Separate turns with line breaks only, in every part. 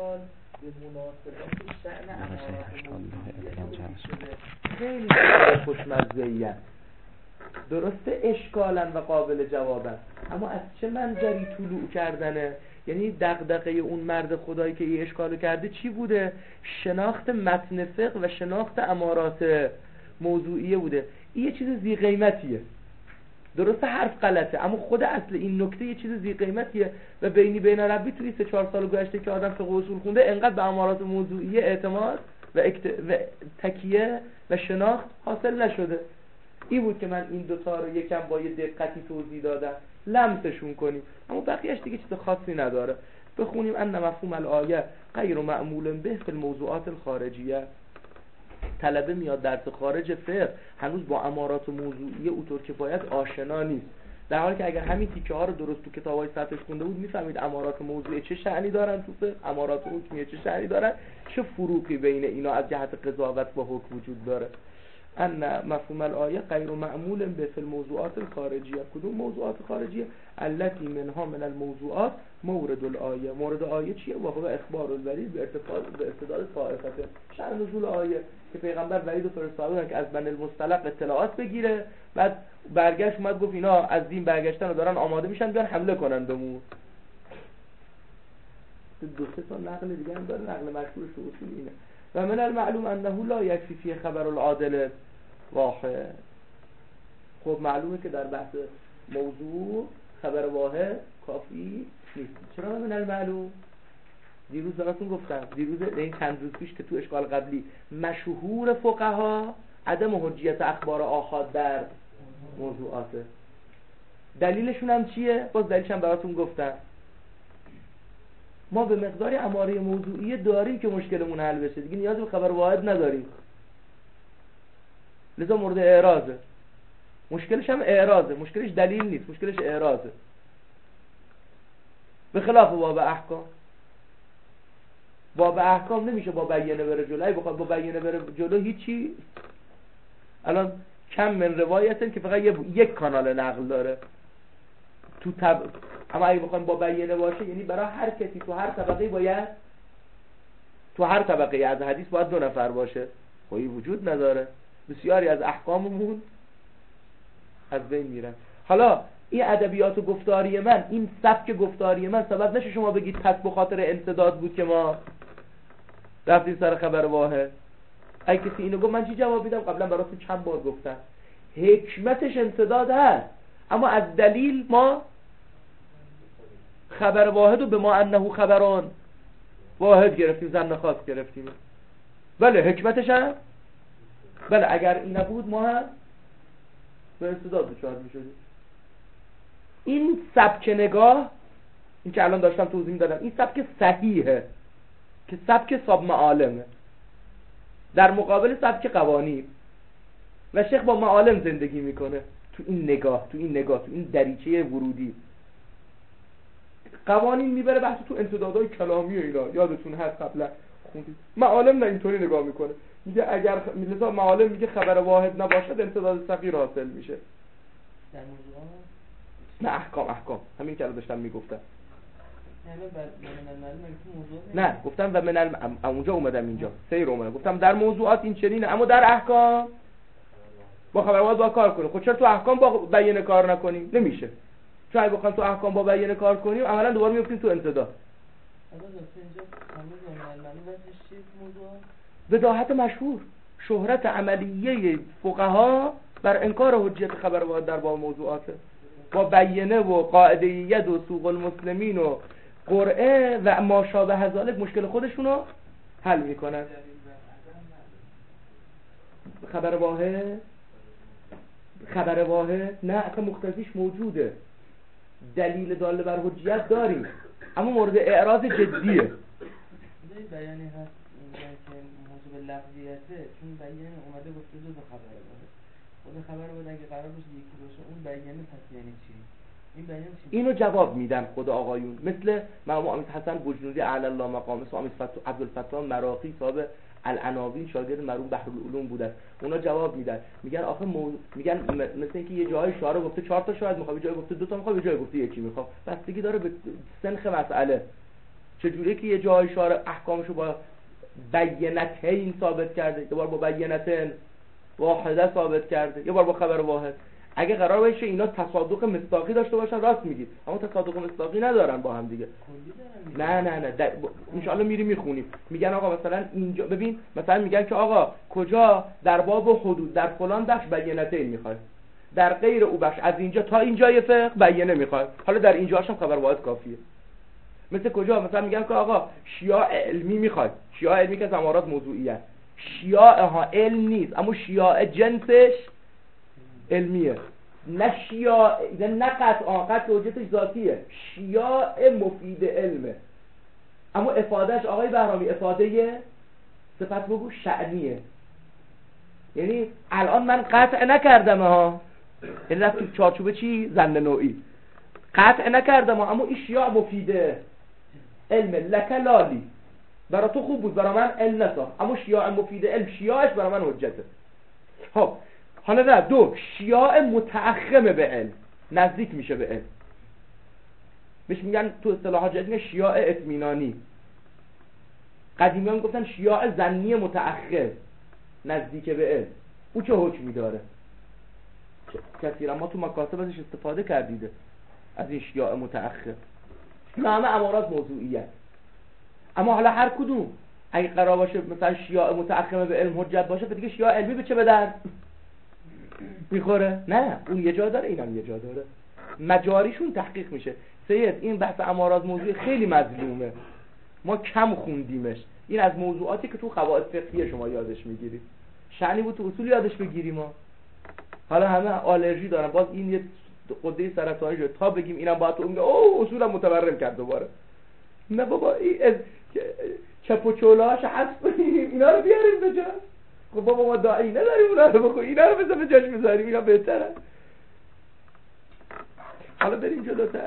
اشکال به مناسبت شأن امارات شده. خیلی خوشمزه‌ای است. درسته اشکالن و قابل جوابن، اما از چه منظری طلوع کردنه؟ یعنی دغدغه اون مرد خدایی که این اشکالو کرده چی بوده؟ شناخت متن فقه و شناخت امارات موضوعیه بوده. این یه چیز ذی قیمتیه، درسته حرف غلطه، اما خود اصل این نکته یه چیز ذی قیمتیه و بین ربی توی 3-4 سال گذشته که آدم فقه اصول خونده انقدر به امارات موضوعیه اعتماد و تکیه و شناخت حاصل نشده. این بود که من این دوتا رو یکم با یه دقتی توضیح دادم، لمسشون کنیم، اما بقیهش دیگه چیز خاصی نداره. بخونیم ان مفهوم الآیه غیر معمول به فی الموضوعات الخارجیه. طلبه میاد درس خارج فقه هنوز با امارات موضوعیه اونطور که باید آشنا نیست، در حالی که اگر همین تیکه ها رو درست تو کتابای سطحش خونده بود میفهمید امارات موضوعیه چه شأنی دارن تو فقه، امارات حکمیه چه شأنی دارن، چه فروقی بین اینا از جهت قضاوت با حکم وجود داره. ان مفهوم الآیه غیر معمول به فی الموضوعات الخارجیه. کدوم موضوعات خارجیه؟ التي منها من الموضوعات مورد الآیه. مورد آیه چیه؟ و هو اخبار الولی به استدلال طائفه. شأن نزول آیه که پیغمبر ولید و فرستادن که از بن المصطلق اطلاعات بگیره، بعد برگشت اومد گفت اینا از دین برگشتن و دارن آماده میشن بیان حمله کنن بهمون. دو سه تا نقل دیگه هم داره، نقل مشهورش تو اصول اینه. و من المعلوم انه لا یکفی فی خبر العادل واحد. خب معلومه که در بحث موضوع خبر واحد کافی نیست. چرا من المعلوم؟ دیروز براتون گفتم، دیروز این چند روز پیش که تو اشکال قبلی مشهور فقها عدم حجیت اخبار آحاد در موضوعاته. دلیلشون هم چیه؟ باز دلیلش هم براتون گفتم. ما به مقداری اماره موضوعیه داریم که مشکلمون حل بشه، دیگه نیاز به خبر واحد نداریم، لذا مورد اعراضه. مشکلش هم اعراضه، مشکلش دلیل نیست، مشکلش اعراضه. به خلاف باب احکام. باب احکام نمیشه با بیانه بره جلو. اگه بخواد با بیانه بره جلو هیچی. الان کم من روایتن که فقط یک کانال نقل داره تو اما اگه بخوایم با بیانه باشه یعنی برای هر کسی تو هر طبقه باید تو هر طبقه از حدیث باید 2 نفر باشه. خواهی وجود نداره. بسیاری از احکاممون از بین میرن. حالا این ادبیات و گفتاری من، این سبک گفتاری من سبب نشه شما بگید پس به خاطر انسداد بود که ما رفتیم سر خبر واحد. اگه کسی اینو گفت من چی جواب میدم؟ قبلا براتون چند بار گفتم حکمتش انسداد هست، اما از دلیل ما خبر واحد رو به ما انه خبران واحد گرفتیم، ظن خاص گرفتیم. بله حکمتش هم بله، اگر این نبود ما هم به انسداد دچار میشدیم. این سبک نگاه، این که الان داشتم توضیح میدادم، این سبک صحیحه که سبک صاب معالمه در مقابل سبک قوانین، و شیخ با معالم زندگی میکنه تو این نگاه، تو این دریچه ورودی. قوانین میبره بحث تو انتدادهای کلامی و اینا، یادتون هست قبلا خوندید. معالم نه اینطوری نگاه میکنه، میگه اگر مثلا معالم میگه خبر واحد نباشد انتداد صغیر حاصل میشه.
در موضوع
نه احکام همین که داشتم میگفتم.
نه
گفتم و من اونجا اومدم، اینجا سیر اومدم گفتم در موضوعات این چنینه، اما در احکام با خبر واحد با کار کنیم. خب چرا تو احکام با بیان کار نکنیم؟ نمیشه، چون اگه بخوایم تو احکام با بیان کار کنیم عملا دوباره میافتیم تو انتداد. بداهت مشهور، شهرت عملیه فقها بر انکار حجیت خبر واحد در باب موضوعاته، با بیانه و قاعده ید و سوق المسلمین و قرعه و ما شابه ذالک مشکل خودشونو حل میکنن. خبر واحد نه، اصلا مقتضیش موجوده، دلیل داله بر حجیت داریم، اما مورد اعراض جدیه.
بیانی هست که موضوع به لفظیته، چون بیانی اومده گفته دو خبر واحد. خود خبر واحد اگه قرار باشه یکی باشه، اون بیانی پس یعنی چی؟ این بیان چی؟ اینو
جواب میدن خود آقایون، مثل مرحوم امید حسن بجنوردی اعلی الله مقامه، امید عبدالفتاح مراقی صاحب العناوین شاگرد مرحوم بحرالعلوم بودن. اونا جواب میدن، میگن آخه میگن مثل اینکه یه جای شعار گفته 4 تا شاید میخواد، یه جای گفته 2 تا میخواد، یه جای گفته یکی میخواد، بستگی داره به سنخ مسئله. چجوری که یه جای شارع احکامشو با بینتین ثابت کرده، یه بار با بینتین واحده ثابت کرده، یه بار با خبر واحد. اگه قرار باشه اینا تصادق مصداقی داشته باشن راست میگید، اما تصادق مصداقی ندارن با هم دیگه. نه ان شاء الله میری میخونیم. میگن آقا مثلا اینجا ببین، مثلا میگن که آقا کجا در باب حدود در فلان بخش بینتین میخواد، در غیر او بخش از اینجا تا اینجای فقه بینه میخواد، حالا در اینجاش هم خبر واحد کافیه. مثل کجا مثلا میگن که آقا شیاع علمی میخواد، شیاع علمی که از امارات موضوعیه، شیاع ها علم نیست اما شیاع جنسش علمیه، نه شیاع نه قطع حجتش ذاتیه، شیاع مفید علمه اما افادهش آقای بهرامی افاده صفت بگو شأنیه. یعنی الان من قطع نکردم ها، یعنی رفت تو چارچوبه چی؟ زن نوعی قطع نکردم ها، اما این شیاع مفیده علم لک لالی، برای تو خوب بود برای من علم نساخت، اما شیاع مفید علم شیاعش برای من حجته. خب حالا نه، دو شیاع متأخم به علم، نزدیک میشه به علم، بهش میگن تو اصطلاحات جدید شیاع اطمینانی. قدیمیان گفتن شیاع ظنی متأخر نزدیک به علم، او چه حکمی داره؟ کثیرا ما تو مکاتب ازش استفاده کردیده از این شیاع متأخر. اینا همه امارات موضوعیت. اما حالا هر کدوم اگه قرار باشه مثلا شیاع متأخر به علم حجت باشه، دیگه شیاع علمی به چه به درد میخوره؟ نه، اون یه جا داره اینم یه جا داره، مجاریشون تحقیق میشه. سید این بحث امارات موضوعی خیلی مظلومه، ما کم خوندیمش. این از موضوعاتی که تو قواعد فقهی شما یادش میگیرید، شأنی بود تو اصول یادش بگیریم. ما حالا همه آلرژی دارن، باز این یه قده سرطانی شده تا بگیم اینم باید تو اون اصولم متورم کرد دوباره. نه بابا این از چپ و چولاش حذف کنیم، اینا رو بیاریم به جا. خب بابا ما داعی نداریم اونا رو بخو، اینا رو بذار به جاش بذاریم، اینا بهتره. حالا بریم جلوتر.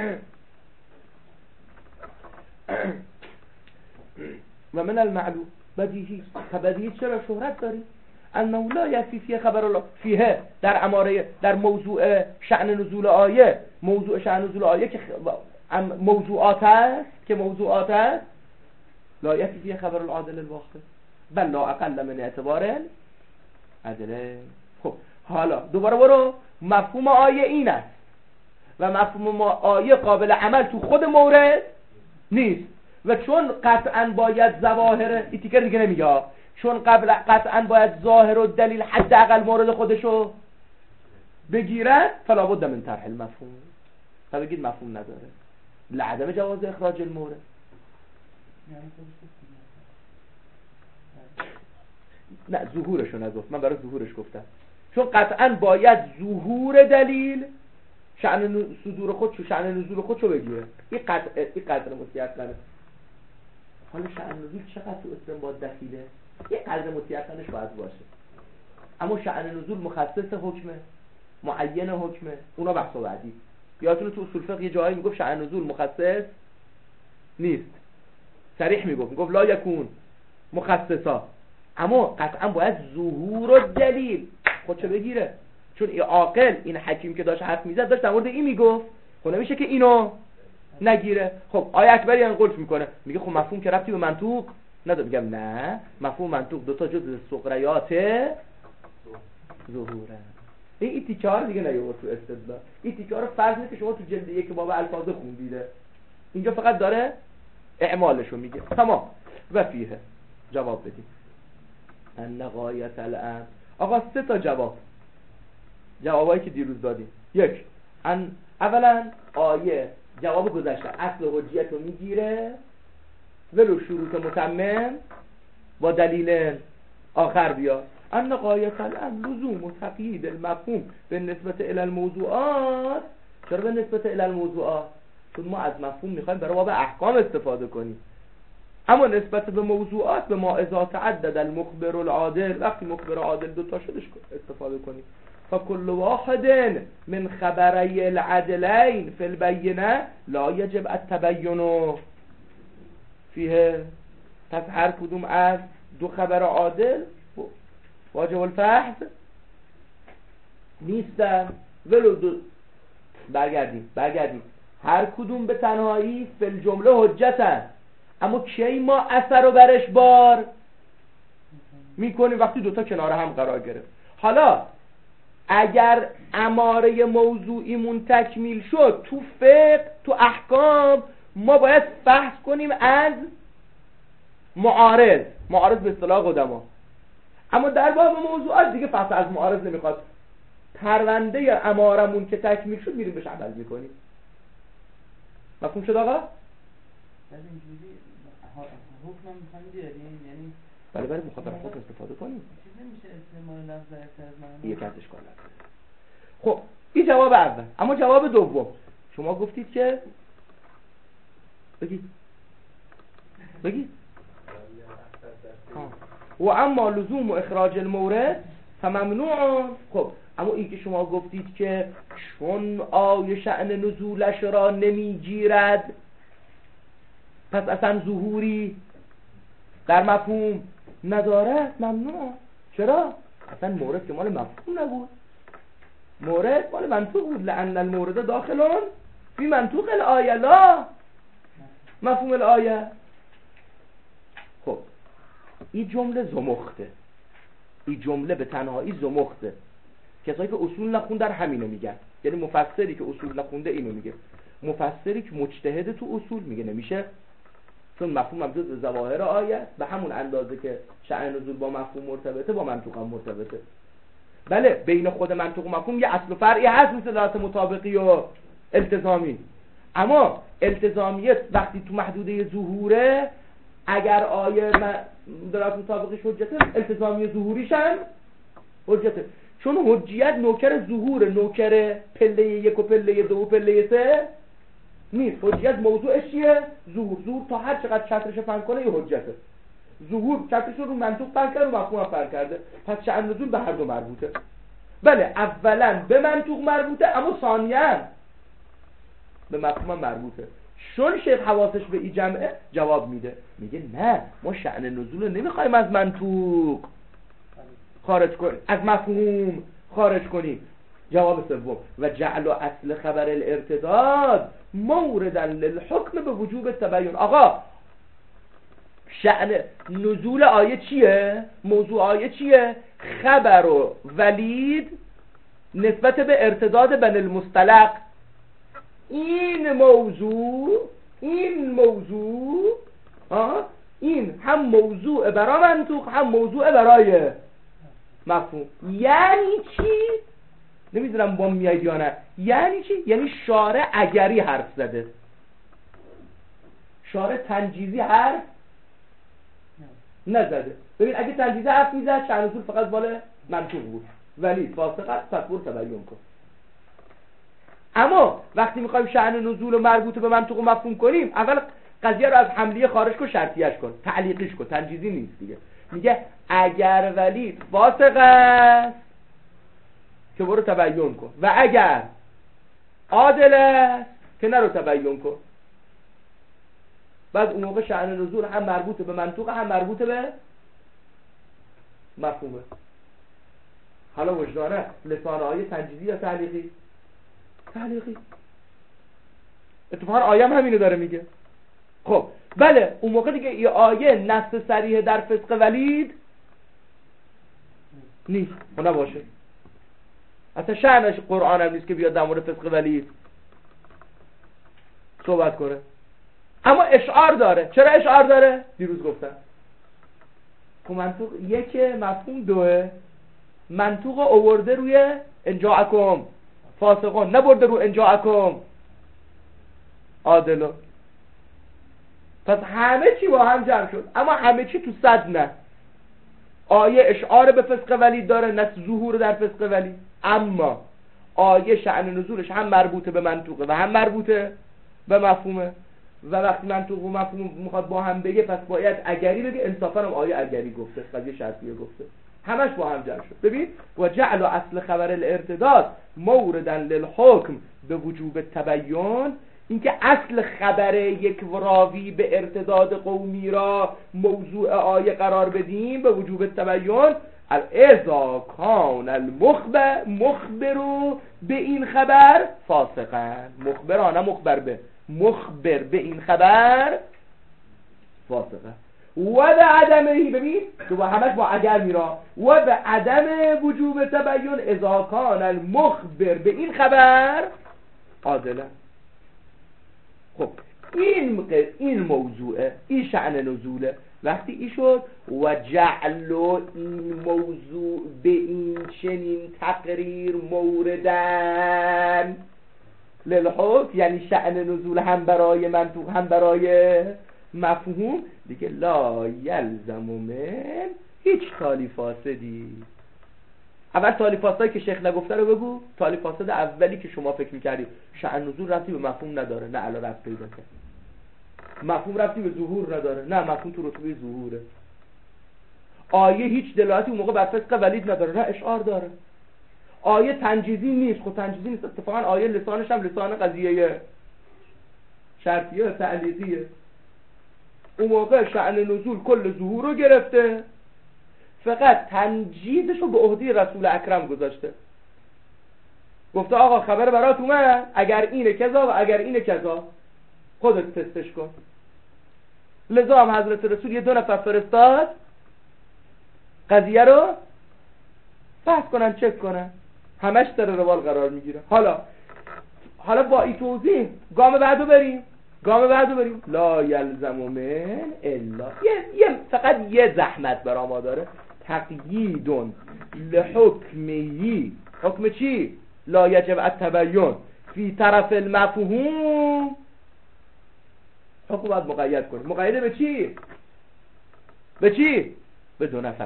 و من المعلوم بدیهی، بدیهی چرا شهرت داریم؟ انه لا یفی خبر الله فیه، در اماره در موضوع شأن نزول آیه، موضوع شأن نزول آیه که موضوعات است لا یفی خبر العادل الواقع بل لا اقل من اعتبار عدله. خب حالا دوباره برو، مفهوم آیه این است و مفهوم آیه قابل عمل تو خود مورد نیست و چون قطعا باید ظواهر ایتیکر دیگه نمیگه، چون قطعا باید ظاهر و دلیل حداقل مورد خودشو بگیرن، فلا بد من طرح المفهوم. تا بگید مفهوم نداره لعدم جواز اخراج المورد. نه ظهورشو نگفت، من برای ظهورش گفتم، چون قطعا باید ظهور دلیل شأن صدور خودشو شأن نزول خودشو بگیره. این قدر متیقنه. حالا شأن نزول چقدر تو استنباط دخیله؟ یه قدر متیقنش باید باشه، اما شأن نزول مخصص حکمه، معین حکمه، اونا بحث بعدی. یادتونه تو اصول فقه یه جایی میگفت شأن نزول مخصص نیست، صریح میگفت لا یکون مخصصا، اما قطعا باید ظهور و دلیل خودشو بگیره. چون این عاقل، این حکیم که داشت حرف میزد داشت در مورد این میگفت، خب نمیشه که اینو نگیره. خب آیه اکبری یعنی قلت میکنه، میگه خب مفهوم که ربطی به منطوق نداره. میگم نه، مفهوم منطوق دوتا جزء سقریات ظهوره. این تیکار دیگه نیومد تو استدلال. این تیکار فرض نیست که شما تو جلد 1 باب الفاظ خوندیده، اینجا فقط داره اعمالشو میگه. تمام. و فیه جواب بدیم ان غایت الامر. آقا 3 تا جوابایی که دیروز دادیم. 1 اولا آیه جواب گذشته اصل حجیت رو میگیره ولو شروط متمم با دلیل آخر بیا. ان غایت الامر لزوم و تقیید المفهوم به نسبت الی الموضوعات. چرا به نسبت الی الموضوعات؟ چون ما از مفهوم میخوایم برای باب احکام استفاده کنیم، اما نسبت به موضوعات به ما اذا تعدد المخبر العادل، وقتی مخبر عادل 2 تا شدش استفاده کنیم. فكل واحد من خبري العدلين في البينة لا يجب التبين فيه. پس هر کدوم از 2 خبر عادل واجب الفحص نیستن. ولو برگردیم هر کدوم به تنهایی فی الجمله حجتن، اما کی ما اثر رو برش بار میکنیم؟ وقتی دوتا کنار هم قرار گرفت. حالا اگر اماره موضوعیمون تکمیل شد تو فقه، تو احکام، ما باید بحث کنیم از معارض به اصطلاح قدما. اما در باب موضوعات دیگه فقط از معارض نمیخواد. پرونده امارمون که تکمیل شد میریم بهش عمل میکنیم. مفهوم شد آقا؟
اینجوری حکم میخوایم بیاریم، یعنی
بله میخواد در حکم استفاده کنیم.
چیزی میشه استعمال لفظ اکثر از معنی؟
یک از اشکال نداره. خب این جواب اول. اما جواب دوم شما گفتید که بگید و اما لزوم و اخراج المورد فممنوع. خب اما این که شما گفتید که چون آیه شأن نزولش را نمیگیرد پس اصلا ظهوری در مفهوم ندارد، ممنوع. چرا؟ اصلا مورد که مال مفهوم نبود، مورد مال منطوق بود. لأن المورد داخلون فی منطوق الآیه لا مفهوم الآیه. خب این جمله زمخته، این جمله به تنهایی زمخته. کسایی که اصول نخوندن همینو میگن، یعنی مفسری که اصول نخونده اینو میگه، مفسری که مجتهد تو اصول میگه نمیشه، چون مفهوم مبدود به ظواهر آیه به همون اندازه که شأن نزول با مفهوم مرتبطه با منطوق هم مرتبطه. بله بین خود منطوق و مفهوم یه اصل و فرعی هست مثل دلالت مطابقی و التزامی، اما التزامیت وقتی تو محدوده ظهوره، اگر آیه دلالت مطابقیش حجته، التزامی ظهوریش هم حجته. چون حجیت نوکر ظهور، نوکر پله 1 و پله 2 و پله 3 نیست. حجیت موضوعش چیه؟ ظهور تا هر چقدر چترش فهم کنه یه حجته. ظهور چترش رو منطوق فهم کرده و مفهوم هم فهم کرده، پس شأن نزول به هر دو مربوطه. بله اولا به منطوق مربوطه، اما ثانیاً به مفهوم مربوطه. چون شیخ حواسش به این جمعه جواب میده، میگه نه ما شأن نزول رو نمیخوایم از منطوق خارج کنیم، از مفهوم خارج کنیم. جواب سوم و جعل اصل خبر الارتداد موردن للحکم به وجوب تبیین. آقا شأن نزول آیه چیه؟ موضوع آیه چیه؟ خبر و ولید نسبت به ارتداد بین المصطلق. این موضوع این هم موضوع برای منطوق هم موضوع برای مفهوم. یعنی چی؟ نمیدونم با میاید یا نه. یعنی چی؟ یعنی شارع اگری حرف زده، شارع تنجیزی حرف نزده. ببین اگه تنجیزی حرف میزد شأن نزول فقط مال منطوق بود، ولی فاسقت فتور تبیین کن. اما وقتی میخوایم شأن نزول و مربوط به منطوق و مفهوم کنیم، اول قضیه رو از حملیه خارج کن، شرطیش کن، تعلیقیش کن، تنجیزی نیست دیگه. میگه اگر ولید فاسق است که برو تبیین کن، و اگر عادل است که نرو تبیین کن. بعد اون موقع شأن نزول هم مربوط به منطوق هم مربوط به مفهومه. حالا وجدانه لسانه های تنجیزی یا تعلیقی؟ تعلیقی. اتفاقا آیه هم همینو داره میگه. خب بله اون موقع دیگه یه آیه نص صریح در فسق ولید نیست، اون نباشه. اصلا شأنش قرآن هم نیست که بیاد در مورد فسق ولید صحبت کنه. اما اشعار داره. چرا اشعار داره؟ دیروز گفتم خب منطوق یک، مفهوم دوه. منطوق آورده روی انجاءکم فاسقون، نبرده رو انجاءکم عادلون. پس همه چی با هم جمع شد، اما همه چی تو صد نه. آیه اشعار به فسق ولید داره، نه ظهور در فسق ولید، اما آیه شأن نزولش هم مربوطه به منطوقه و هم مربوطه به مفهومه. و وقتی منطوق و مفهوم میخواد با هم بگه، پس باید اگری بگه. انصافا هم آیه اگری گفته، قضیه شرطیه گفته، همش با هم جمع شد. ببین و جعل اصل خبر الارتداد موردن للحکم به وجوب تبیین، اینکه اصل خبر یک راوی به ارتداد قومی را موضوع آیه قرار بدیم به وجوب تبیین. اذا کان المخبر به این خبر فاسقا، مخبرانه مخبر به این خبر فاسقه و به عدمه، ببین تو با همش با اگر میرا، و به عدم وجوب تبین اذا کان المخبر به این خبر عادلا. خب این موضوعه، این شأن نزوله. وقتی این شد و جعل این موضوع به این چنین تقریر موردن للحکم، یعنی شأن نزول هم برای منطوق هم برای مفهوم، دیگه لا یلزم من هیچ تالی فاسدی. اول تالی فاسدی که شیخ نگفته رو بگو. تالی فاسد اولی که شما فکر میکردی شأن نزول ربطی به مفهوم نداره، نه الان ربط پیدا کرد. مفهوم ربطی به ظهور نداره، نه مفهوم تو رتبه ظهوره. آیه هیچ دلالتی اون موقع بر فسق ولید نداره، نه اشعار داره. آیه تنجیزی نیست، خب تنجیزی نیست، اتفاقا آیه لسانش هم لسان قضیه شرطیه تعلیقیه. اون موقع شأن نزول کل ظهور رو گرفته، فقط تنجیزش رو به عهده رسول اکرم گذاشته. گفته آقا خبر برات اومد، اگر اینه کذا و اگر اینه کذا خودت تستش کن. لذا هم حضرت رسول یه 2 نفر فرستاد قضیه رو بحث کنن، چک کنن، همش در روال قرار میگیره. حالا با این توضیح گام بعدو بریم. لا یلزم من الا فقط یه زحمت برا ما داره، تقییدون لحکمی. حکم چی؟ لا یجب التبین فی طرف المفهوم. حکم باید مقید کنیم. مقیده به چی؟ به 2 نفر.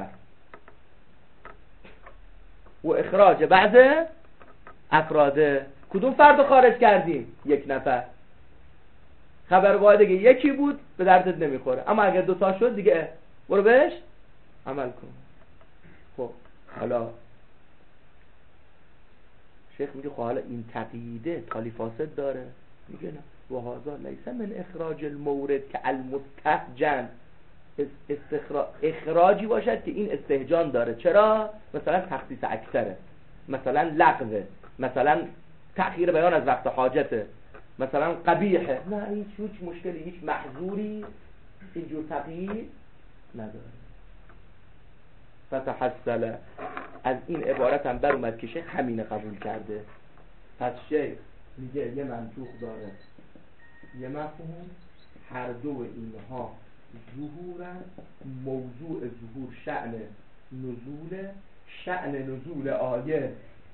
و اخراج بعض افراده. کدوم فرد خارج کردیم؟ 1 نفر. خبر واحد دیگه یکی بود به دردت نمیخوره، اما اگر 2 تا شد دیگه برو بهش عمل کن. خب حالا شیخ میگه خب حالا این تقییده تالی فاسد داره. میگه نه، و هذا لیس من اخراج المورد که المستهجن، اخراجی باشد که این استهجان داره. چرا؟ مثلا تخصیص اکثره، مثلا لغوه، مثلا تأخیر بیان از وقت حاجته، مثلا قبیحه. نه، هیچ مشکلی، هیچ محظوری اینجور تقیید نداره. فتحصل از این عبارت هم بر اومد که شیخ همینه قبول کرده. پس شیخ میگه یه منطوق داره، یه مفهوم، هر دو اینها ظهورن. موضوع ظهور شأن نزول، شأن نزول آیه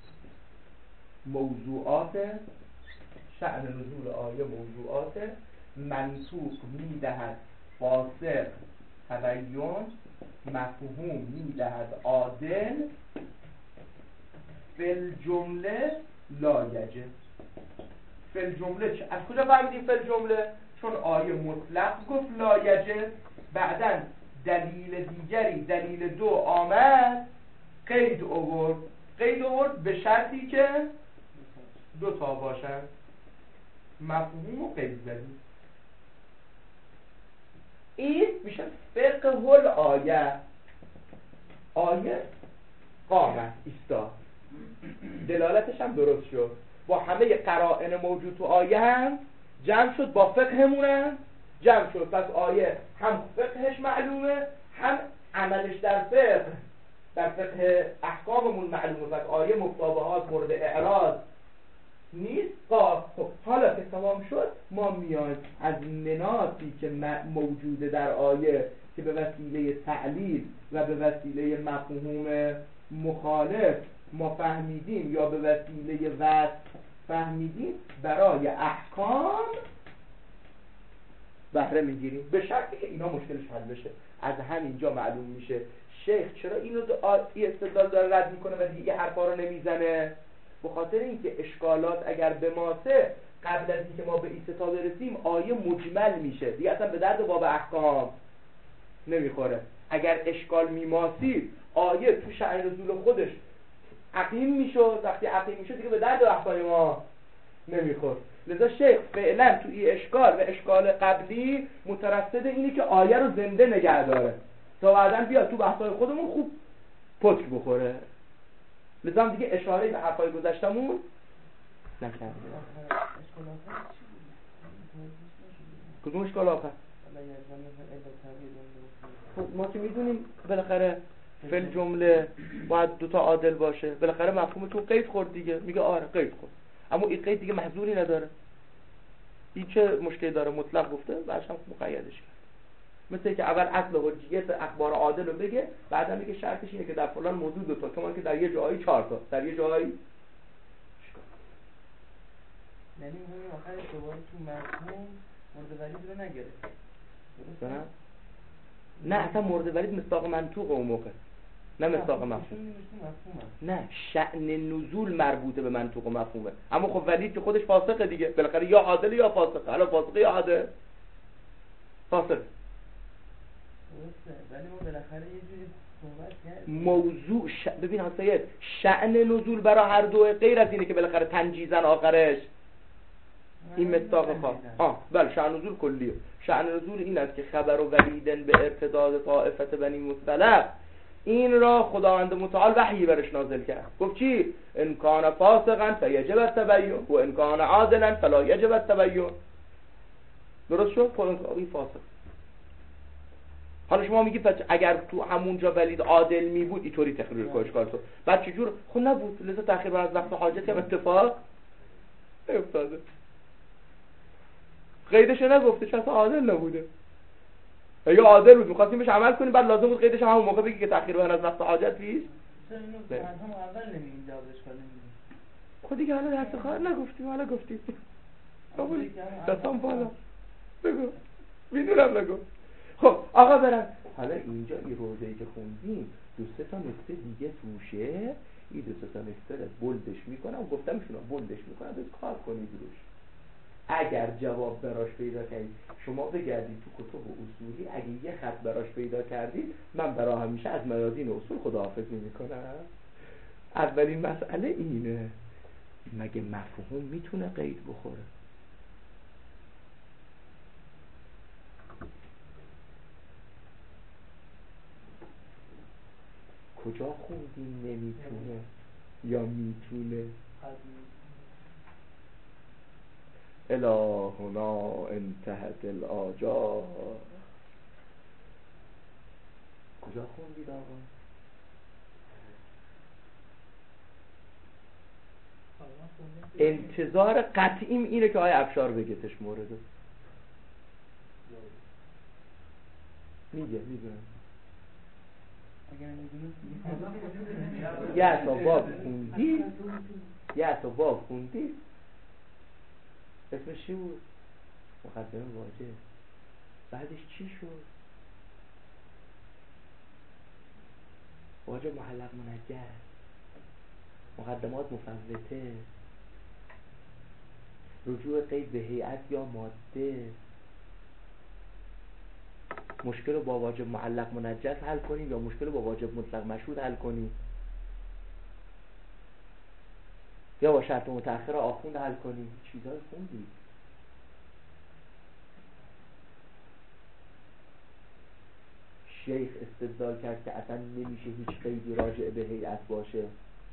موضوعات، شأن نزول آیه موضوعات، منطوق میدهد فاسق تبین، مفهوم میدهد عادل، فل جمله لا یجب. فل جمله از کجا فهمیدیم فل جمله؟ چون آیه مطلق گفت لا یجب، بعدن دلیل دیگری، دلیل 2 آمد قید آورد به شرطی که 2 تا باشن. مفهوم و قید زدیم. این میشه فقه الآیه. آیه قامت ایستا، دلالتش هم درست شد، با همه قرائن موجود تو آیه هم جمع شد، با فقهمون هم جمع شد. پس آیه هم فقهش معلومه، هم عملش در فقه احکاممون معلومه. پس آیه مطابقات مورد اعراض نیست. خب حالا که تمام شد، ما میایم از مناطی که موجوده در آیه که به وسیله تعلیل و به وسیله مفهوم مخالف ما فهمیدیم یا به وسیله وصف فهمیدیم، برای احکام بهره میگیریم، به شرطی که اینا مشکلش حل بشه. از همینجا معلوم میشه شیخ چرا اینو استدلال داره رد میکنه و دیگه حرفا رو نمیزنه. به خاطر اینکه اشکالات اگر به ماسه قبل از اینکه ما به این ستا برسیم آیه مجمل میشه، دیگه اصلا به درد باب احکام نمیخوره. اگر اشکال میماسید آیه تو شأن نزول خودش عقیم میشد، وقتی عقیم میشد دیگه به درد احکام ما نمیخورد. لذا شیخ فعلا تو این اشکال و اشکال قبلی مترصد اینه که آیه رو زنده نگه داره تا بعداً بیاد تو بحثای خودمون خوب پتک بخوره. لذا هم دیگه اشاره به حرفای گذشتمون نکردیم. کدوم اشکال آخر؟ خب ما که میدونیم بالاخره فعل جمله باید دوتا عادل باشه، بالاخره مفهومتون قید خورد دیگه، میگه آره قید خورد، اما این قید دیگه محذوری نداره. این چه مشکلی داره؟ مطلق گفته بعدش هم مقیدش کرد. مثل که اول اصل حجیت اخبار عادل رو بگه، بعدا میگه شرطش اینه که در فلان موضوع دو تا، کما که در یه جایی 4 تا، در یه جایی
یعنی همین آخرش دوباره تو مفهوم مورد ولید رو نگرفت. درسته؟
نه اصلا مورد ولید مصداق منطوق اون موقع، نه مصداق مفهوم. نه شأن نزول مربوطه به منطوق و مفهومه، اما خب ولید که خودش فاسقه دیگه، بالاخره یا عادل یا فاسقه. حالا فاسقه یا عادل؟ فاسق.
درسته، ولی ما بالاخره یه جوری صحبت کردیم
موضوع ببین ها سید، شأن نزول برای هر دو غیر از اینه که بالاخره تنجیزن آخرش این مصداق خاص. بله شأن نزول کلیه. شأن نزول این است که خبر و ولیدن به ارتداد طائفت بنی مصطلق، این را خداوند متعال وحی برش نازل کرد. گفت چی؟ ان کان فاسقا فیجب التبین و ان کان عادلا فلا یجب التبین. درست شد؟ این فاسق. حالا شما میگی اگر تو همونجا ولید عادل می بود اینطوری تقریر کنش کار تو، بعد چجور؟ خب نبود، لذا تأخیر بر از وقت حاجت هم اتفاق افتاده. قیدش نگفته چون اصلا عادل نبوده، یا عادل بود می‌خواستیم بهش عمل کنیم، بعد لازم بود قیدش هم همون موقع بگی که تأخیر بر از وقت حاجت نیست.
چرا اینو هم اول نمیگیم جوابش کنیم؟
خب دیگه حالا دست خواهر نگفتیم، حالا گفتیم قبول دستم بالا بگو میدونم نگو. خب آقا برم حالا اینجا این روزه‌ای که خوندیم 2-3 نکته دیگه توشه، این 2-3 نکته رو بولدش میکنم، گفتم شما بولدش میکنم بس کار کنید روش. اگر جواب براش پیدا کردید شما بگردید تو کتب اصولی، اگه یه خط براش پیدا کردید من برای همیشه از میادین اصول خداحافظی میکنم. اولین مسئله اینه، مگه مفهوم میتونه قید بخوره؟ کجا خوندیم نمیتونه یا میتونه؟ الهنا انتهت الاجال. کجا خوندید آقا؟ انتظار قطعیم اینه که آقای افشار بگتش مورده. میدونم یه تا باب خوندی اسمش چی بود؟ مقدمه واجه. بعدش چی شد؟ واجه معلق منجر، مقدمات مفوته، رجوع قید به هیئت یا ماده. مشکل رو با واجب معلق منجز حل کنیم یا مشکل رو با واجب مطلق مشهود حل کنیم، یا با شرط متأخر آخوند حل کنیم. چیزهای خوندی شیخ استدلال کرد که اصلا نمیشه هیچ قیدی راجع به هیئت باشه،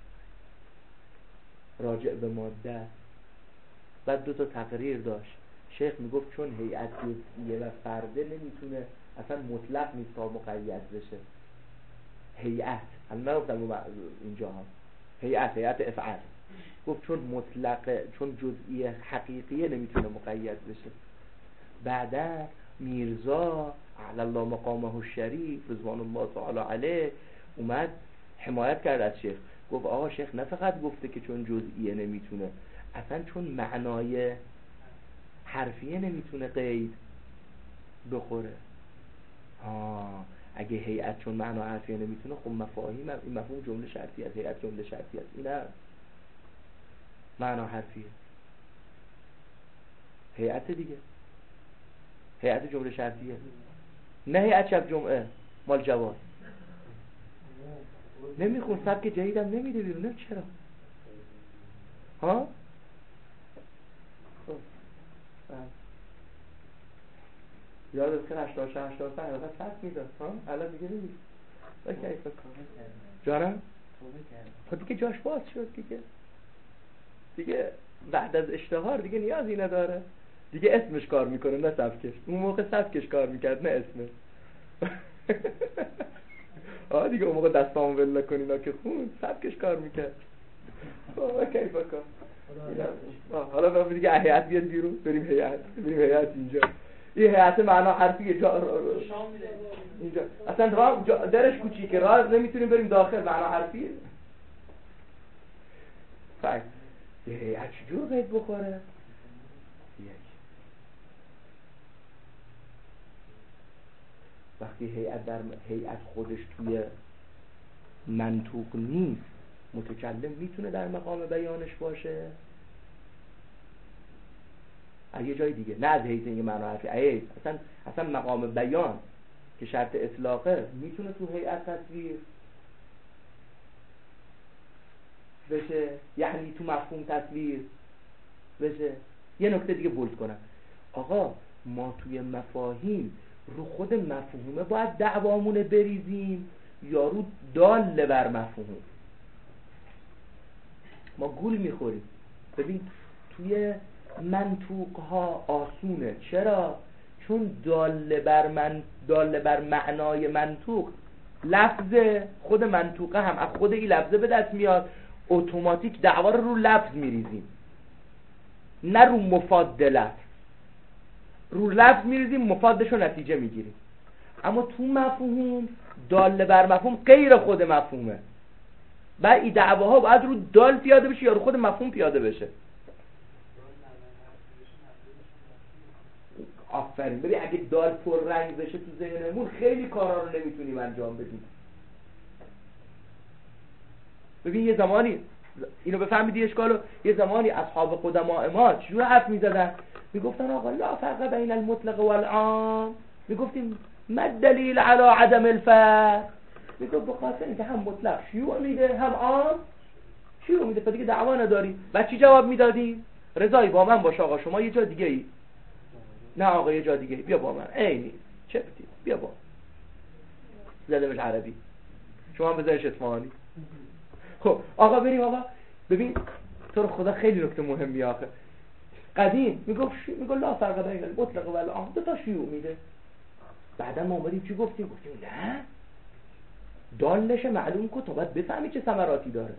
راجع به ماده. بعد 2 تقریر داشت. شیخ میگفت چون هیئت جزئیه و فرده نمیتونه اصلا مطلق نیست تا مقید بشه. هیئت من نگفتم اینجا هم هیئت افعال، گفت چون مطلق، چون جزئیه حقیقیه نمیتونه مقید بشه. بعدا میرزا اعلی الله مقامه الشریف رضوان الله تعالی علیه اومد حمایت کرد از شیخ، گفت آقا شیخ نه فقط گفته که چون جزئیه نمیتونه، اصلا چون معنای حرفیه نمیتونه قید بخوره. اگه هیئت چون معنا حرفیه نمیتونه، خب مفاهیم این مفهوم جمله شرطی است، هیئت جمله شرطی است، این هم معنا حرفیه. هیئت دیگه هیئت جمله شرطیه، نه هیئت شب جمعه مال جواز. نمیخون سبک جدیدم نمیده بیرون، نه چرا؟ ها؟ یاد که 80 حقیقت فرق میداد الان دیگه نمیشه. جانم؟ خب دیگه جاش باز شد دیگه بعد از اشتهار دیگه نیازی نداره. دیگه اسمش کار میکنه نه سبکش. اون موقع سبکش کار میکرد نه اسمش. دیگه اون موقع دستامو ول نکنی اینا که خون سبکش کار میکرد. کیف کار. حالا دیگه هیئت بیاد بیرون، بریم هیئت اینجا. این هیئت معنا حرفی اینجا اصلا راه درش کوچیکه، راه نمیتونیم بریم داخل، معنا حرفیه. فقط یه هیئت چجور قید بخوره؟ وقتی هیئت خودش توی منطوق نیست، متکلم میتونه در مقام بیانش باشه؟ یه جای دیگه نه از حیث اینکه معنا حرفی، اصلا مقام بیان که شرط اطلاقه میتونه تو هیئت تصویر بشه، یعنی تو مفهوم تصویر بشه. یه نکته دیگه بولد کنم، آقا ما توی مفاهیم رو خود مفهومه باید دعوامونه بریزیم یا رو دال بر مفهوم؟ ما گول میخوریم. ببین توی منطوق ها آسونه. چرا؟ چون دال بر معنای منطوق لفظ خود منطوقه هم از خود این لفظه به دست میاد، اتوماتیک دعوا رو لفظ میریزیم نه رو مفاد لفظ. رو لفظ میریزیم مفادش رو نتیجه میگیریم. اما تو مفهوم دال بر مفهوم غیر خود مفهومه، بعد این دعواها باید رو دال پیاده بشه یا رو خود مفهوم پیاده بشه. آفرین. ببین اگه دال پر رنگ بشه تو ذهنمون خیلی کارا رو نمیتونیم انجام بدیم. ببین یه زمانی اینو بفهمیدی اشکالو، یه زمانی اصحاب قدماء ما چجور حرف میزدن؟ میگفتن آقا لا فرق بین المطلق والعام. میگفتیم ما الدلیل علی عدم الفرق؟ میگفت بخاطر اینکه هم مطلق شیوع میده هم عام شیوع میده، پس دیگه دعوا نداریم. بعد چی جواب میدادیم؟ رضایی با من باش آقا، شما یه جا دیگه ای. نه آقا یه جا دیگه ای، بیا با من. عینی چپتی بیا با زدمش عربی، شما هم بذارش اصفهانی. خب آقا بریم آقا. ببین تو رو خدا خیلی نکته مهمی آخه. قدیم میگفت لا فرق بین المطلق و العام، دو تا شیوع میده. بعدا ما اومدیم چی گفتیم نه دالش معلوم کن تا باید بفهمی چه ثمراتی داره.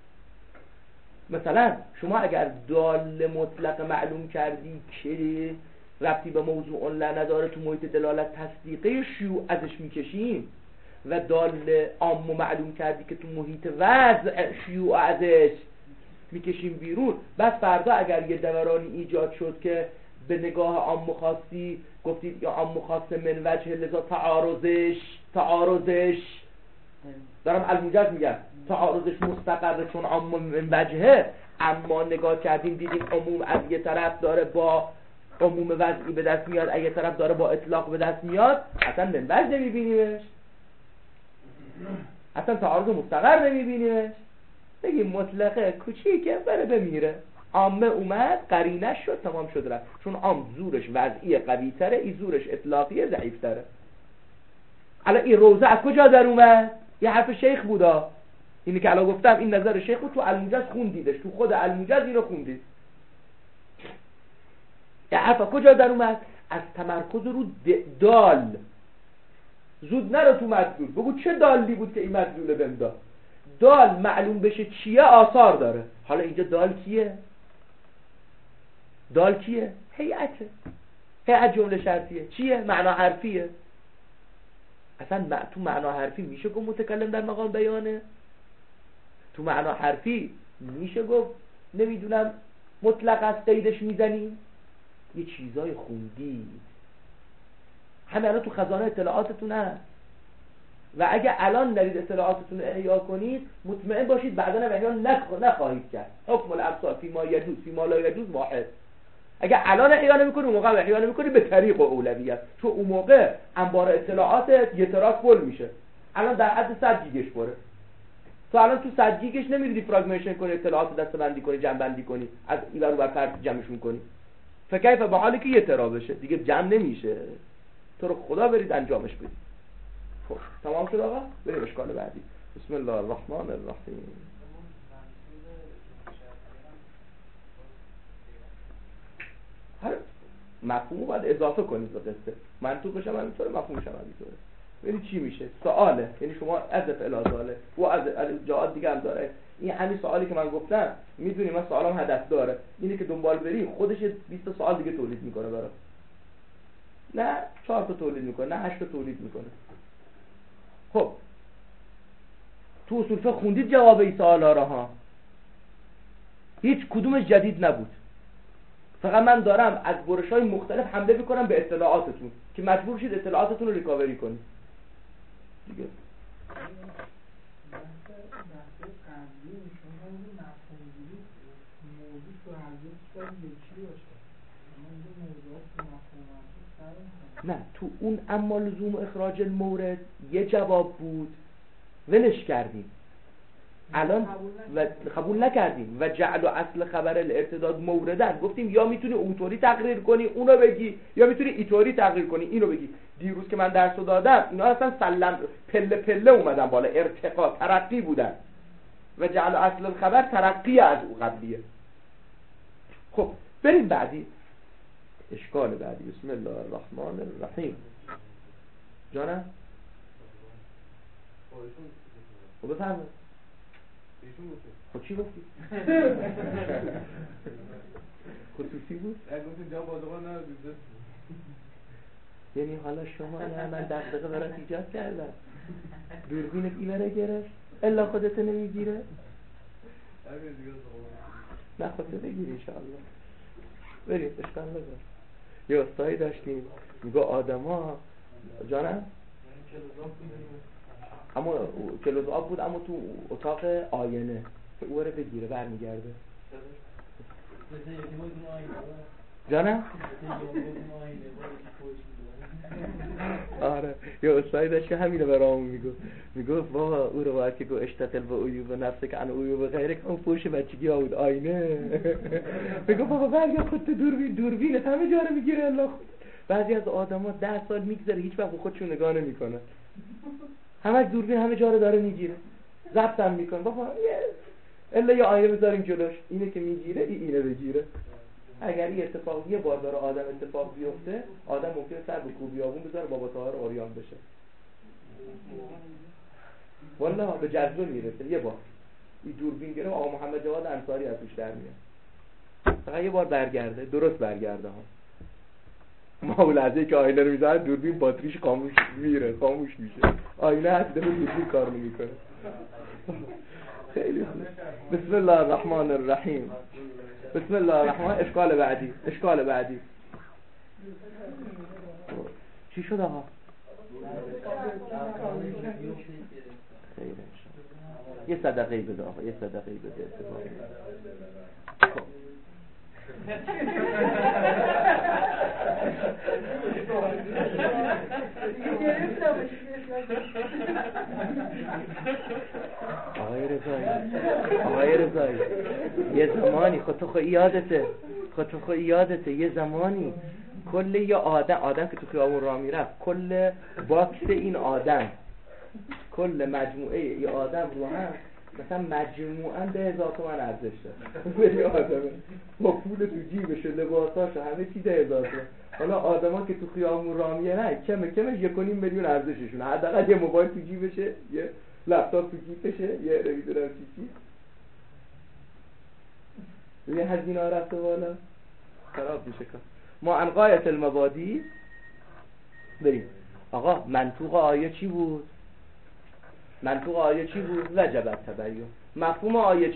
مثلا شما اگر دال مطلق معلوم کردی که ربطی به موضوع نداره، تو محیط دلالت تصدیقه شیوع ازش میکشیم، و دال عام معلوم کردی که تو محیط وضع شیوع ازش میکشیم بیرون. بس فردا اگر یه دورانی ایجاد شد که به نگاه عام خاصی گفتید یا عام خاص من وجه لذا تعارضش دارم الموجز میگم، تعارضش مستقره چون عام من وجهه، اما نگاه کردیم دیدیم عموم از یه طرف داره با عموم وضعی به دست میاد، از یه طرف داره با اطلاق به دست میاد، اصلا من وجه نمیبینیمش، اصلا تعارض مستقر نمیبینیمش. بگیم مطلقه کوچیکه بره بمیره، عامه اومد قرینش شد تمام شد رفت. چون عام زورش وضعی قوی تره، این زورش اطلاقی ضعیف تره. الان این روزه از کجا در اومد؟ یه حرف شیخ بودا، اینی که الان گفتم این نظر شیخ بود، تو الموجز خوندیدش، تو خود الموجز اینو خوندید. یه حرف کجا در اومد؟ از تمرکز رو دال. زود نرو تو مدلول بگو چه دالی بود که این مدلوله بمدا. دال معلوم بشه چیه آثار داره. حالا اینجا دال کیه؟ دال کیه؟ هیئته. هیئت جمله شرطیه. چیه؟ معنا حرفیه. اصلا تو معنا حرفی میشه گفت متکلم در مقام بیانه؟ تو معنا حرفی میشه گفت نمیدونم مطلق از قیدش میزنی؟ یه چیزای خوندی همه الان تو خزانه اطلاعاتتون هست، و اگه الان نرید اطلاعاتتون احیا کنید مطمئن باشید بعدا احیا نخواهید کرد. حکم الابصار فی ما یجوز فی ما لا یجوز واحد. اگه الان احیا نمی‌کنی اون موقع احیا نمی‌کنی به طریق اولویت، چون اون موقع انبار اطلاعاتت یه تراک فل میشه. الان در حد 100 گیگش بره، تو الان تو 100 گیگش نمی‌ری فراگمنتیشن کنی، اطلاعات دسته‌بندی کنی، جمع‌بندی کنی، از این ور اون ور جمعشون کنی. فکیف به حالی که یه ترا بشه دیگه جمع نمیشه. تو رو خدا برید انجامش بدید. خب تمام شد آقا؟ بریم اشکال بعدی. بسم الله الرحمن الرحیم. مفهومو باید اضافه کنید به قصه. منطوقش هم همینطوره، مفهومش هم همینطوره. یعنی چی میشه؟ سواله، یعنی شما اضف الازاله و از جهات دیگه هم داره. این همین سوالی که من گفتم، میدونی من سوالم هدف داره، اینه که دنبال بری خودش 20 سوال دیگه تولید میکنه برات. نه 4 تا تولید میکنه، نه 8 تا تولید میکنه. خب تو اصول فقه خوندید جواب این سوالا را ها؟ هیچ کدومش جدید نبود. فقط من دارم از برش‌های مختلف حمله میکنم به اطلاعاتتون که مجبور شید اطلاعاتتون رو ریکاوری کنید دیگه. نه تو اون اما لزوم اخراج المورد یه جواب بود ولش کردیم، الان قبول نکردیم و جعل و اصل خبر الارتداد موردن گفتیم یا میتونی اونطوری تقریر کنی اونو بگی یا میتونی اینطوری تقریر کنی اینو بگی. دیروز که من درسو دادم اینا اصلا سلم پله پله اومدن بالا، ارتقا ترقی بودن و جعل و اصل الخبر ترقی از او قبلیه. خب بریم بعدی، اشکال بعدی. بسم الله الرحمن الرحیم. جانم خب بفرمایید. خب چی گفتی؟ خصوصی بود؟
گفتیم جا بازوان ندید.
یعنی حالا شما من دقیقه برات ایجاد کردم دوربینت ایوره گرفت الا خودت نمیگیره؟ نه خودت بگیر انشاءالله. بریم اشکال نداره. یه استایی داشتیم میگه آدما جانم اما کلوز آب بود اما تو اتاق آینه که او رو بگیره برمیگرده. جانم؟ آره یه استایی داشت که همینه برامون میگو بابا او رو باید که گو اشتغل به عیوب نفسه که انا عیوب غیره که اون فوش بچگی ها بود آینه. میگو بابا برگرد خودت دوربینت همه جا رو میگیره الله خود. بعضی از آدم ها 10 سال میگذره هیچ وقت خودشون نگاه نمیکنن، همه دوربین همه جا رو داره میگیره، ضبط هم میکنه. بابا الا یه آینه بذاریم جلوش، اینه که میگیره اینه بگیره. اگر این اتفاق یه بار داره آدم اتفاق بیفته، آدم ممکنه سر به کوبیابون بذاره بابا طاهر اوریان بشه. والله به جذبه میرسه. یه بار این دوربین گرفت آقا محمد جواد انصاری از توش در میاد، فقط یه بار برگرده، درست برگرده ها. ما اون لحظه که آینه رو میذاره دوربین باتریش خاموش میشه، آینه هست دفعه دوربین کار نمیکنه. خیلی خوب. بسم الله الرحمن الرحیم. بسم الله الرحمن. اشکال بعدی چی شد آقا؟ خیلی یه صدقه بده آقا، یه صدقه بده اتفاقی. خب آقای رضایی یه زمانی خود تو یادته یه زمانی کل یه آدم که تو خیابون راه میرفت، کل باکس این آدم، کل مجموعه یه آدم رو هم مثلا مجموعاً 10,000 تومان ارزش داره. یه آدمه با پول تو جیبش و لباساش و همه چی 10,000 تومان. حالا آدما که تو خیابون راه میرن کمش 1.5 میلیون ارزششونه. حداقل یه موبایل تو جیبشه، یه لپتاپ تو جیبشه، یه نمیدونم چی یه هزینه ها رفته بالا، خراب میشه کار. ما عن غایت المبادی بریم. آقا منطوق آیه چی بود؟ وجب التبین. مفهوم آیه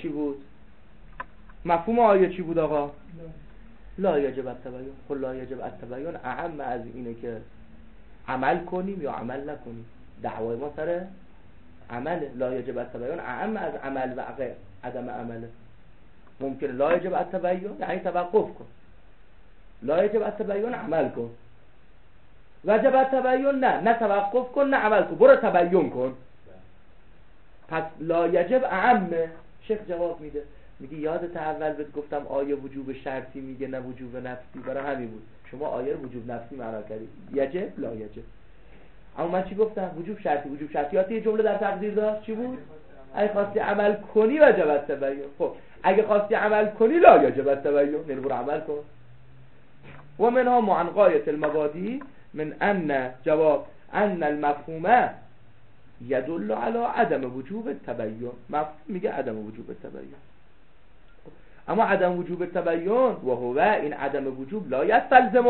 چی بود آقا؟ لا یجب التبین. خب لا یجب التبین اعم از اینه که عمل کنیم یا عمل نکنیم. دعوای ما سر عمل. لا یجب التبین اعم از عمل و غیر عدم عمله. ممکن لا یجب التبین یعنی توقف کن، لا یجب التبین عمل کن. وجب التبین نه توقف کن نه عمل کن، برو تبین کن. پس لا یجب اعمه. شیخ جواب میگه یادت اول بهت گفتم آیه وجوب شرطی میگه نه وجوب نفسی، برای همین بود شما آیه وجوب نفسی معنا کردید. یجب لا یجب. اما من چی گفتم؟ وجوب شرطیاتی یه جمله در تقدیر داشت چی بود؟ اگه خواستی عمل کنی وجب التبین. خب اگه خواستی عمل کنی لا یجب التبین، یعنی برو عمل کن. و منها مع غایة المبادی من ان جواب ان المفهوم يدل على عدم وجوب التبین. مفهوم میگه عدم وجوب التبین، اما عدم وجوب التبین و هو این عدم وجوب لا يستلزم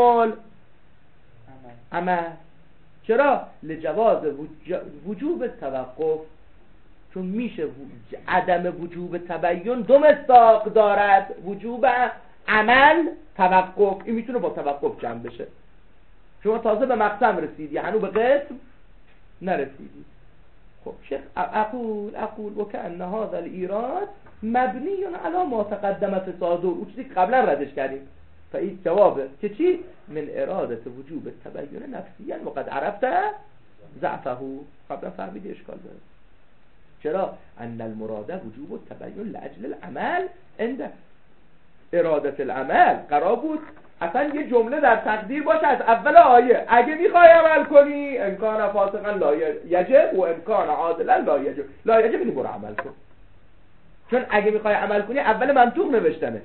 العمل. چرا؟ لجواز وجوب توقف، چون میشه عدم وجوب تبین دو مصداق دارد، وجوب عمل توقف، این میتونه با توقف جمع بشه. شما تازه به مقسم رسیدی، هنوز به قسم نرسیدی. خب شیخ اقول و کأن هذا الایراد مبنی علی ما تقدم فساده، اون چیزی که قبلا ردش کردیم. فاید جوابه که چی؟ من اراده وجوب تبین نفسیا و قد عرفت ضعفه. قبلا فهمیدی اشکال داره. چرا؟ ان المراد وجوب التبین لاجل العمل عند اراده العمل. قرار بود اصلا یه جمله در تقدیر باشه از اول آیه، اگه میخوای عمل کنی امکان فاسقا لا یجب و امکان عادلا لا یجب. لا یجب یعنی برو عمل کن، چون اگه میخوای عمل کنی اول منطوق نوشتنش.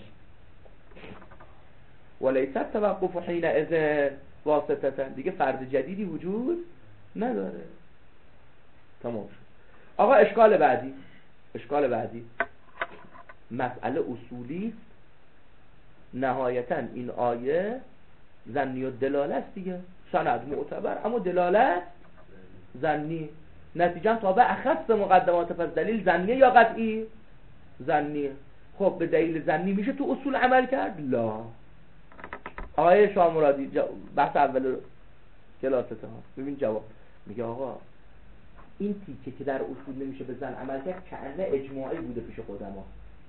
ولیس التوقف حینئذ واسطه، دیگه فرد جدیدی وجود نداره. تمام شد. آقا اشکال بعدی مسئله اصولی. نهایتا این آیه ظنی و دلاله است دیگه، سند معتبر اما دلالت ظنی، نتیجه تابع اخص مقدمات. پس دلیل ظنیه یا قطعی؟ ظنیه. خب به دلیل ظنی میشه تو اصول عمل کرد؟ لا. آقای شاه مرادی بحث اول کلاست ها ببین جواب میگه آقا این تیکه که در اصول نمیشه به ظن عمل کرد کأنه اجماعی بوده پیش قدما،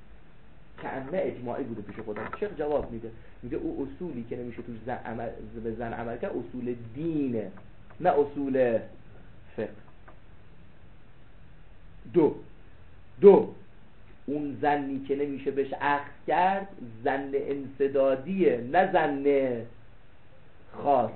چه جواب میگه او اصولی که نمیشه توش به ظن عمل کرد اصول دینه نه اصول فقه. دو اون ظنی که نمیشه بهش اخذ کرد ظن انسدادیه نه ظن خاص.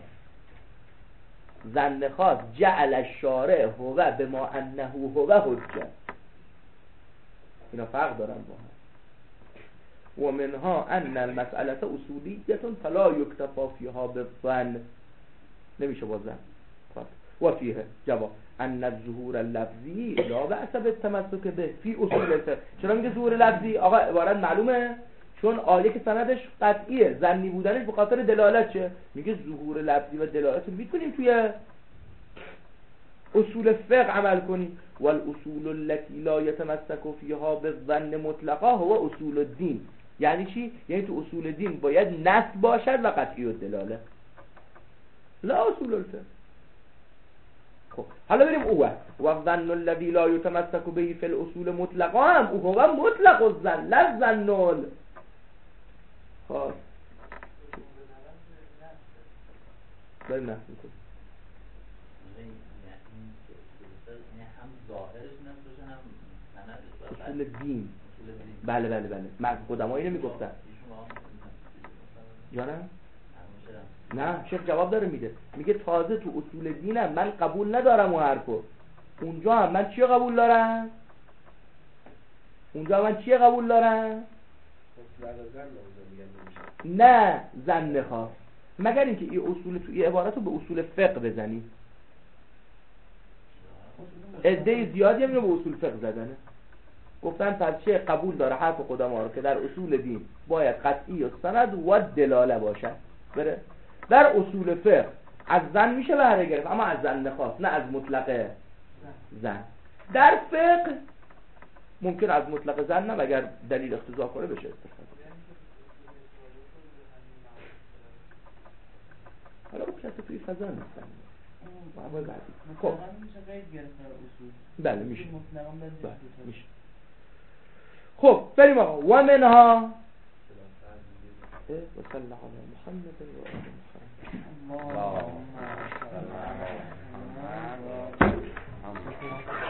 ظن خاص جعل الشارع هو بما انه هو حجه. اینا فرق دارن با هم. و منها ان المسئله اصولیه فلا یکتفا فیها بالظن، نمیشه با ظن. و فیه جواب ان الظهور اللفظی لا بأس بالتمسک به فی اصول الفقه. چرا میگه ظهور لفظی؟ آقا عبارت معلومه، چون آیه که سندش قطعیه، ظنی بودنش به خاطر دلالت چه؟ میگه ظهور لفظی و دلالت رو میتونیم توی اصول فقه عمل کنیم. والاصول التي لا يتمسك فيها بالظن مطلقا هو اصول الدین. یعنی چی؟ یعنی تو اصول دین باید نص باشد و قطعی الدلاله، لا اصول الفقه. خب حالا بریم اوه و الظن الذي لا يتمسك به في الاصول مطلقا هم هو مطلق الظن لا الظن. خب بریم نص میکنیم. اصول دین. بله من قدمایی نمیگفتن یا نه شیخ جواب داره میگه تازه تو اصول دینم من قبول ندارم اون حرفو. اونجا هم من چی قبول دارم؟ نه ظن خاص، مگر اینکه این اصول تو این عبارت رو به اصول فقه بزنی. عده زیادی هم به اصول فقه زدنه، گفتن پس قبول داره حرف قدما رو که در اصول دین باید قطعی و سند و دلاله باشد. بره در اصول فقه از ظن میشه بهره گرفت اما از ظن خاص نه از مطلق ظن. در فقه ممکن از مطلق ظن نه اگر دلیل اقتضا کنه بشه استفاده. حالا اون کسی توی فضا نیستن. خب بله میشه. خب بریم آقا و منها و صلی الله علی محمد و آل محمد. اللهم صل علی محمد.